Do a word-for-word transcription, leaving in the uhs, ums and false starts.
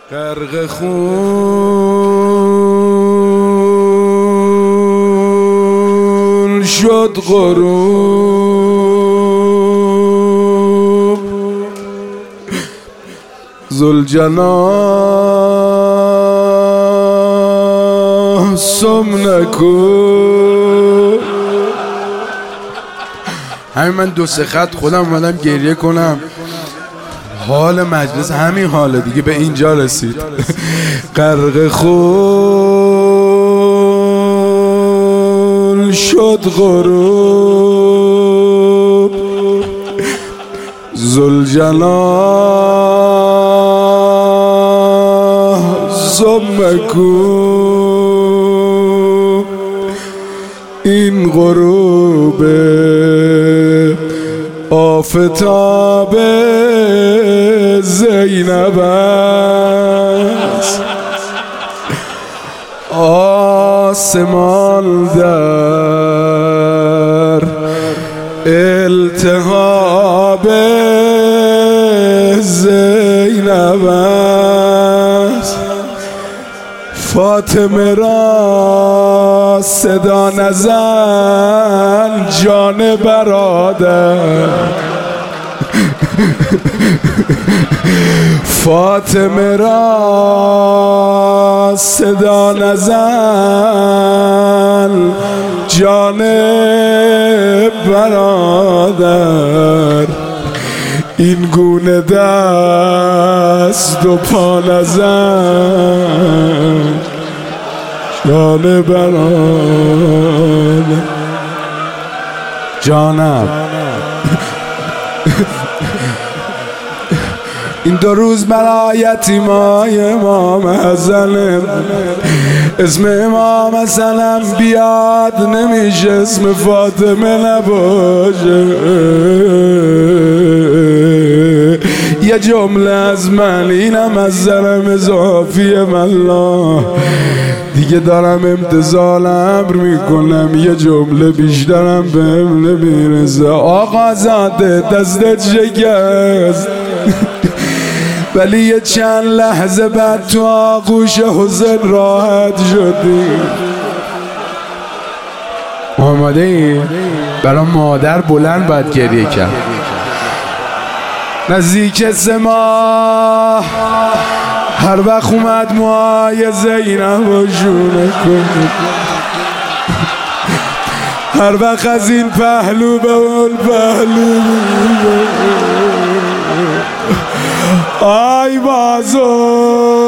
غرق خون شد غروب ذوالجناح سم نکن. همین من دو سه خط خودم اومدم گریه کنم. حال مجلس همین حاله دیگه، به اینجا رسید. غرق خون شد غروب ذوالجلال سم کو. این غروب آفتاب زینب است، آسمان در التهاب زینب است. فاطمه را صدا نزن جان برادر، فاطمه را صدا نزن جان برادر. این گونه دست و پا نزن جان برادر. جانم این دو روز برای یتیمای امام حسن اسم امام حسنم بیاد نمیشه اسم فاطمه نباشه. یه جمله از من، اینم از ذرم اضافی والله دیگه دارم امتثال امر میکنم، یه جمله بیشترم بهم نمیرسه. آقا زاده دستت شکست ولی یه چند لحظه بعد تو آغوش حسین راحت شدی. آماده ای؟ برای مادر بلند باید گریه کرد. نزدیک سه ماه هر وقت اومد موهای زینب و شونه کن، هر وقت از این پهلو به اون پهلو آی بازو